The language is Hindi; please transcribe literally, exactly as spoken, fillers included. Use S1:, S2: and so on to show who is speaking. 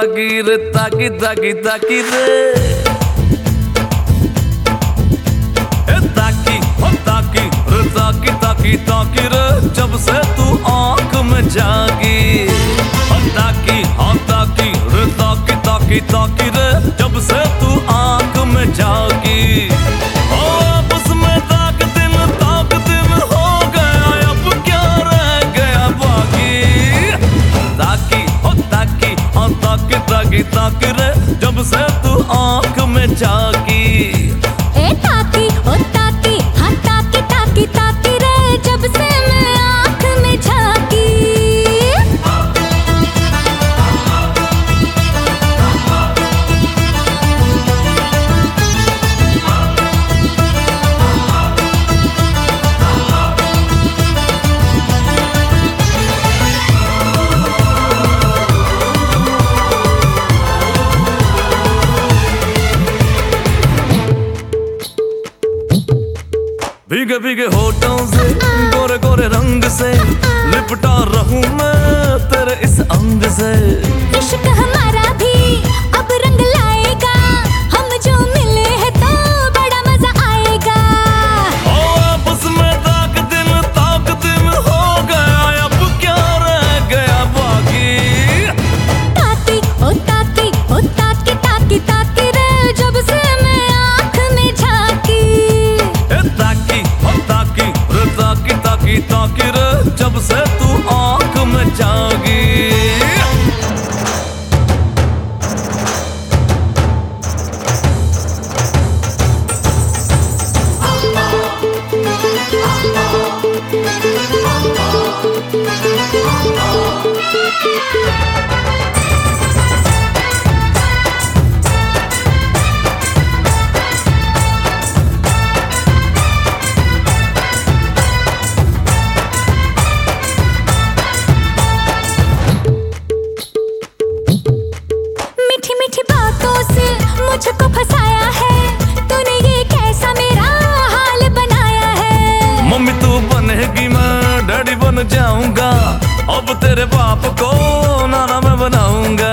S1: ताकी रे ताकी ताकी ताकी रे ए ताकी हो ताकी रे ताकी ताकी ताकी रे जब से तू आंख में जागी हो ताकी हो ताकी रे ताकी ताकी ताकी रे जब से तू आंख में जागी ओ आपस में ताक दिन ताक दिन हो गया अब क्या रह गया बाकी ताकी हो ताकी हो ताकी ताकी ताकी रे जब से तू आंख में जागी
S2: ए ताकी ओ ताकी हाँ ताकी ताकी ताकी रे जब से मैं आँख में झांकी।
S1: भीगे भीगे होठों से गोरे गोरे रंग से लिपटा रहूं मैं तेरे इस अंग से।
S2: इश्क हमारा भी अब रंग लाएगा, हम जो मिले हैं तो बड़ा मजा आएगा।
S1: ओ आपस में ताक दिन ताक दिन हो गया अब क्या रह गया बाकी
S2: ताकी ओ ताकी ओ ताकी ताकी ताकी रे जब से मैं आँख में झांकी।
S1: ए ताकी हो ताकी रे ताकी ताकी ताकी रे जब से तू आंख में जागी।
S2: मीठी मीठी बातों से मुझको फंसाया है, तूने ये कैसा मेरा हाल बनाया है।
S1: मम्मी तू बनेगी मैं डैडी बन जाऊंगा, अब तेरे बाप को नाना मैं बनाऊंगा।